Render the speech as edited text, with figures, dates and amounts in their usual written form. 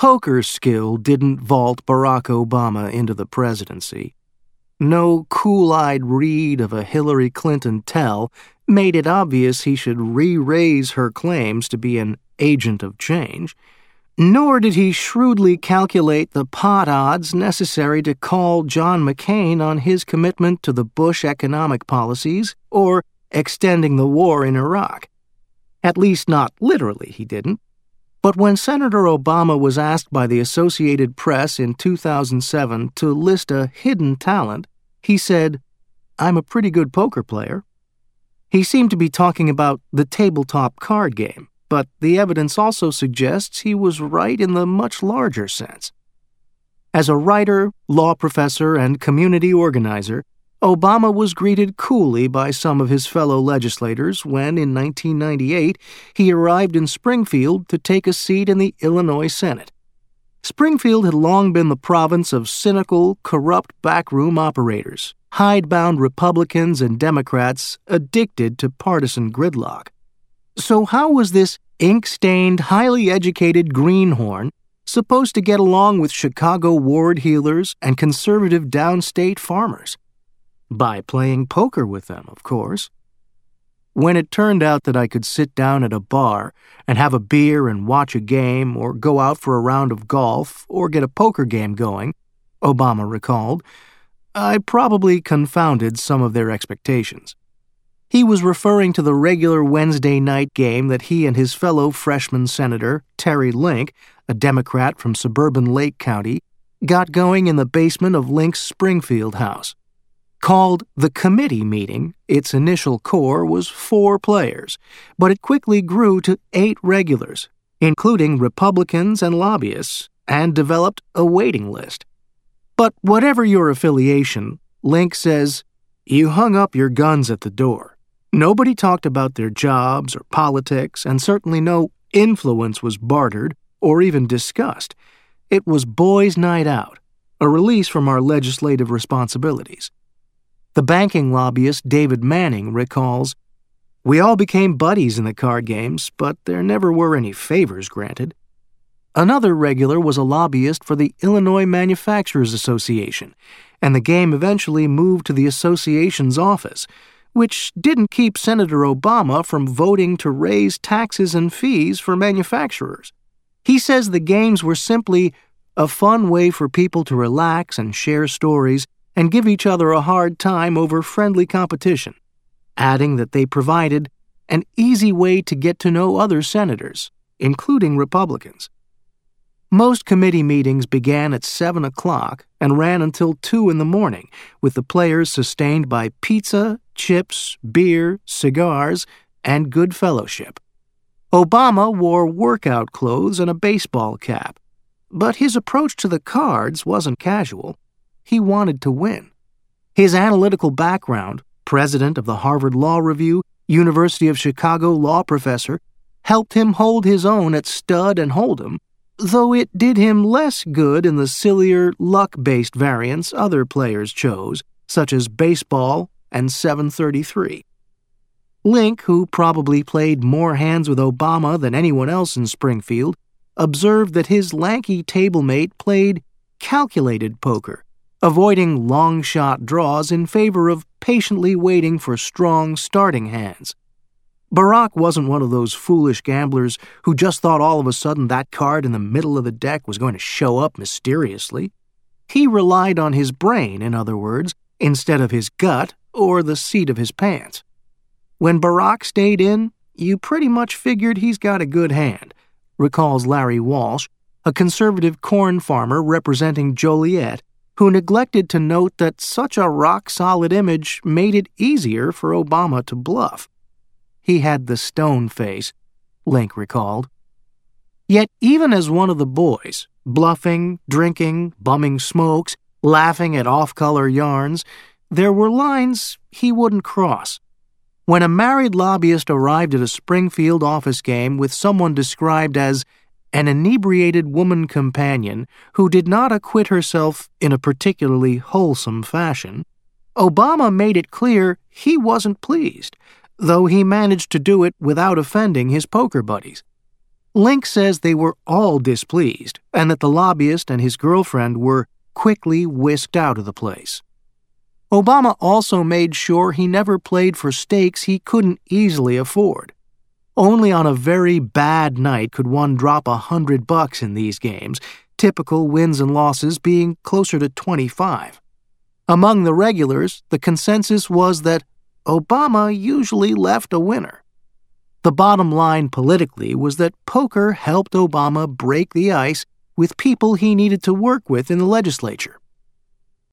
poker skill didn't vault Barack Obama into the presidency. No cool-eyed read of a Hillary Clinton tell made it obvious he should re-raise her claims to be an agent of change, nor did he shrewdly calculate the pot odds necessary to call John McCain on his commitment to the Bush economic policies or extending the war in Iraq. At least not literally, he didn't. But when Senator Obama was asked by the Associated Press in 2007 to list a hidden talent, he said, "I'm a pretty good poker player." He seemed to be talking about the tabletop card game, but the evidence also suggests he was right in the much larger sense. As a writer, law professor, and community organizer, Obama was greeted coolly by some of his fellow legislators when, in 1998, he arrived in Springfield to take a seat in the Illinois Senate. Springfield had long been the province of cynical, corrupt backroom operators, hidebound Republicans and Democrats addicted to partisan gridlock. So how was this ink-stained, highly educated greenhorn supposed to get along with Chicago ward heelers and conservative downstate farmers? By playing poker with them, of course. When it turned out that I could sit down at a bar and have a beer and watch a game or go out for a round of golf or get a poker game going, Obama recalled, I probably confounded some of their expectations. He was referring to the regular Wednesday night game that he and his fellow freshman senator, Terry Link, a Democrat from suburban Lake County, got going in the basement of Link's Springfield house. Called the committee meeting, its initial core was 4 players, but it quickly grew to 8 regulars, including Republicans and lobbyists, and developed a waiting list. But whatever your affiliation, Link says, you hung up your guns at the door. Nobody talked about their jobs or politics, and certainly no influence was bartered or even discussed. It was boys' night out, a release from our legislative responsibilities. The banking lobbyist David Manning recalls, "We all became buddies in the card games, but there never were any favors granted." Another regular was a lobbyist for the Illinois Manufacturers Association, and the game eventually moved to the association's office, which didn't keep Senator Obama from voting to raise taxes and fees for manufacturers. He says the games were simply a fun way for people to relax and share stories and give each other a hard time over friendly competition, adding that they provided an easy way to get to know other senators, including Republicans. Most committee meetings began at 7 o'clock and ran until 2 in the morning, with the players sustained by pizza, chips, beer, cigars, and good fellowship. Obama wore workout clothes and a baseball cap, but his approach to the cards wasn't casual. He wanted to win. His analytical background, president of the Harvard Law Review, University of Chicago law professor, helped him hold his own at stud and hold'em, though it did him less good in the sillier, luck-based variants other players chose, such as baseball and 733. Link, who probably played more hands with Obama than anyone else in Springfield, observed that his lanky tablemate played calculated poker, avoiding long-shot draws in favor of patiently waiting for strong starting hands. Barack wasn't one of those foolish gamblers who just thought all of a sudden that card in the middle of the deck was going to show up mysteriously. He relied on his brain, in other words, instead of his gut or the seat of his pants. When Barack stayed in, you pretty much figured he's got a good hand, recalls Larry Walsh, a conservative corn farmer representing Joliet, who neglected to note that such a rock-solid image made it easier for Obama to bluff. He had the stone face, Link recalled. Yet even as one of the boys, bluffing, drinking, bumming smokes, laughing at off-color yarns, there were lines he wouldn't cross. When a married lobbyist arrived at a Springfield office game with someone described as an inebriated woman companion who did not acquit herself in a particularly wholesome fashion, Obama made it clear he wasn't pleased, though he managed to do it without offending his poker buddies. Link says they were all displeased and that the lobbyist and his girlfriend were quickly whisked out of the place. Obama also made sure he never played for stakes he couldn't easily afford. Only on a very bad night could one drop $100 in these games, typical wins and losses being closer to 25. Among the regulars, the consensus was that Obama usually left a winner. The bottom line politically was that poker helped Obama break the ice with people he needed to work with in the legislature.